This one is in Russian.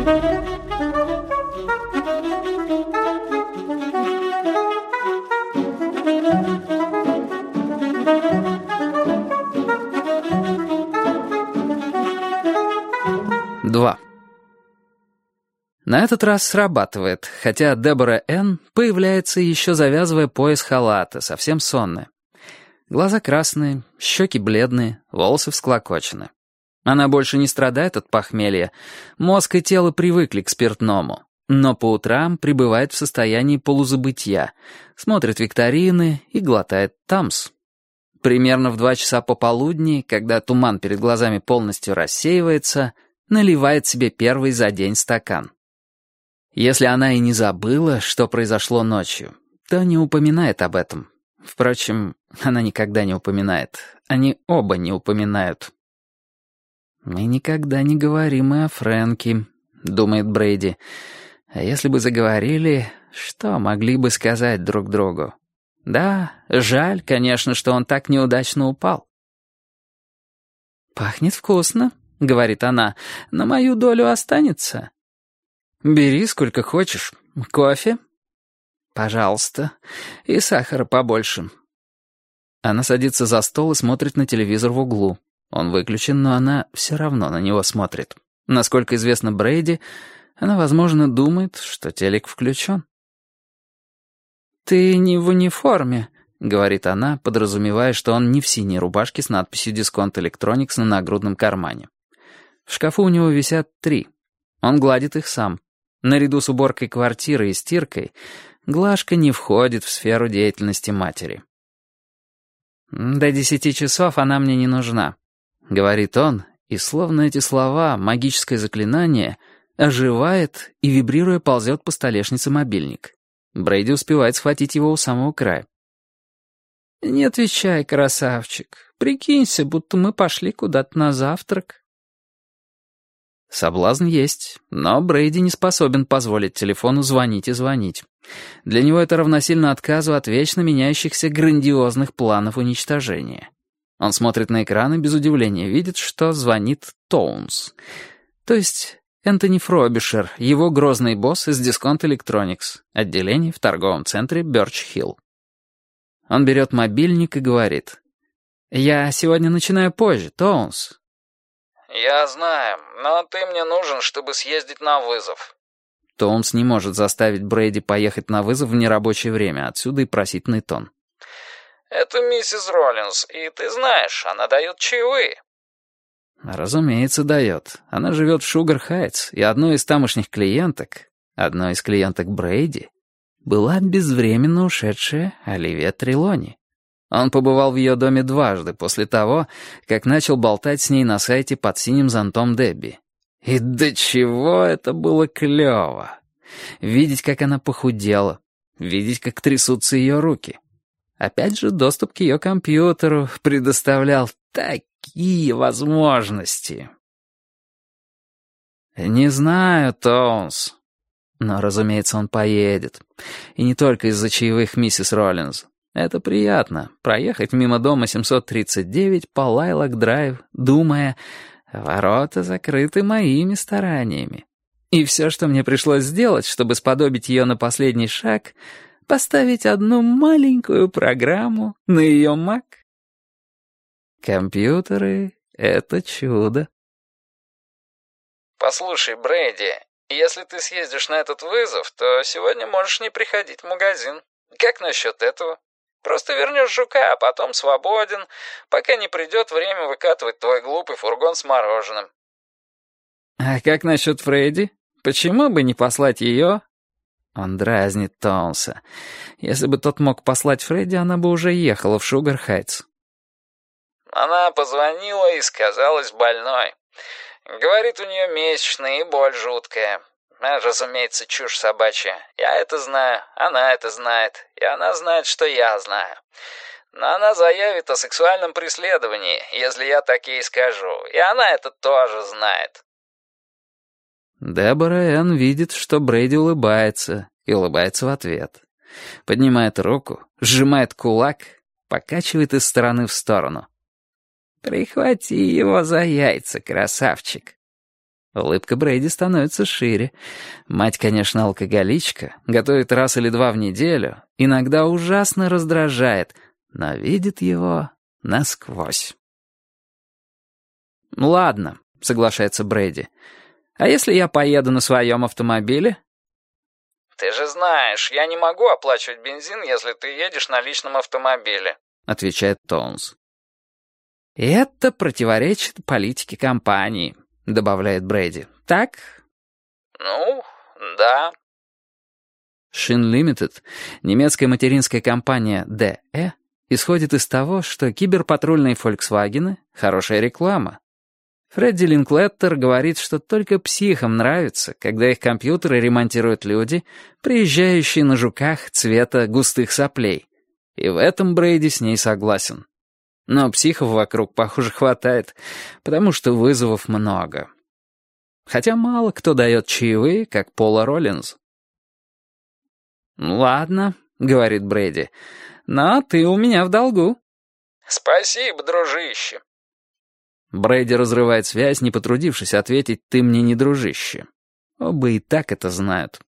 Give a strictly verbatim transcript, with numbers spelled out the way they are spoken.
Два. На этот раз срабатывает, хотя Дебора Энн появляется, еще завязывая пояс халата, совсем сонная. Глаза красные, щеки бледные, волосы всклокочены. Она больше не страдает от похмелья, мозг и тело привыкли к спиртному, но по утрам пребывает в состоянии полузабытья, смотрит викторины и глотает тамс. Примерно в два часа пополудни, когда туман перед глазами полностью рассеивается, наливает себе первый за день стакан. Если она и не забыла, что произошло ночью, то не упоминает об этом. Впрочем, она никогда не упоминает. Они оба не упоминают. «Мы никогда не говорим и о Фрэнке», — думает Брейди. «А если бы заговорили, что могли бы сказать друг другу? Да, жаль, конечно, что он так неудачно упал». «Пахнет вкусно», — говорит она, — «на мою долю останется». «Бери сколько хочешь. Кофе?» «Пожалуйста. И сахара побольше». Она садится за стол и смотрит на телевизор в углу. Он выключен, но она все равно на него смотрит. Насколько известно Брейди, она, возможно, думает, что телек включен. «Ты не в униформе», — говорит она, подразумевая, что он не в синей рубашке с надписью «Дисконт Электроникс» на нагрудном кармане. В шкафу у него висят три. Он гладит их сам. Наряду с уборкой квартиры и стиркой, глажка не входит в сферу деятельности матери. «До десяти часов она мне не нужна», — говорит он, и словно эти слова, магическое заклинание, оживает и, вибрируя, ползет по столешнице мобильник. Брейди успевает схватить его у самого края. «Не отвечай, красавчик. Прикинься, будто мы пошли куда-то на завтрак». Соблазн есть, но Брейди не способен позволить телефону звонить и звонить. Для него это равносильно отказу от вечно меняющихся грандиозных планов уничтожения. Он смотрит на экран и без удивления видит, что звонит Тоунс. То есть Энтони Фробишер, его грозный босс из Дисконт Электроникс, отделение в торговом центре Бёрч-Хилл. Он берет мобильник и говорит: «Я сегодня начинаю позже, Тоунс». «Я знаю, но ты мне нужен, чтобы съездить на вызов». Тоунс не может заставить Брейди поехать на вызов в нерабочее время, отсюда и просительный тон. «Это миссис Роллинс, и ты знаешь, она дает чаевые». Разумеется, дает. Она живет в Шугар-Хайтс, и одной из тамошних клиенток, одной из клиенток Брейди, была безвременно ушедшая Оливия Трелони. Он побывал в ее доме дважды после того, как начал болтать с ней на сайте под синим зонтом Дебби. И до чего это было клево! Видеть, как она похудела, видеть, как трясутся ее руки. Опять же, доступ к ее компьютеру предоставлял такие возможности. «Не знаю, Тоунс». Но, разумеется, он поедет. И не только из-за чаевых миссис Роллинс. Это приятно, проехать мимо дома семьсот тридцать девять по Лайлак-драйв, думая, ворота закрыты моими стараниями. И все, что мне пришлось сделать, чтобы сподобить ее на последний шаг, поставить одну маленькую программу на ее Mac. Компьютеры — это чудо. «Послушай, Брейди, если ты съездишь на этот вызов, то сегодня можешь не приходить в магазин. Как насчет этого? Просто вернешь жука, а потом свободен, пока не придет время выкатывать твой глупый фургон с мороженым». «А как насчет Фредди? Почему бы не послать ее?» Он дразнит Тоунса. Если бы тот мог послать Фредди, она бы уже ехала в Шугар-Хайтс. Она позвонила и сказалась больной. Говорит, у нее месячные и боль жуткая. Разумеется, чушь собачья. Я это знаю, она это знает, и она знает, что я знаю. Но она заявит о сексуальном преследовании, если я так ей скажу, и она это тоже знает. Дебора Энн видит, что Брейди улыбается, и улыбается в ответ. Поднимает руку, сжимает кулак, покачивает из стороны в сторону. «Прихвати его за яйца, красавчик». Улыбка Брейди становится шире. Мать, конечно, алкоголичка, готовит раз или два в неделю, иногда ужасно раздражает, но видит его насквозь. «Ладно», — соглашается Брейди. «А если я поеду на своем автомобиле?» «Ты же знаешь, я не могу оплачивать бензин, если ты едешь на личном автомобиле», — отвечает Тоунс. «Это противоречит политике компании», — добавляет Брейди. «Так?» «Ну, да». Shin Limited, немецкая материнская компания ди и, исходит из того, что киберпатрульные «Фольксвагены» — хорошая реклама. Фредди Линклеттер говорит, что только психам нравится, когда их компьютеры ремонтируют люди, приезжающие на жуках цвета густых соплей. И в этом Брейди с ней согласен. Но психов вокруг, похоже, хватает, потому что вызовов много. Хотя мало кто дает чаевые, как Пола Роллинз. «Ладно», — говорит Брейди, — «но ты у меня в долгу». «Спасибо, дружище». Брейди разрывает связь, не потрудившись ответить «ты мне не дружище». Оба и так это знают.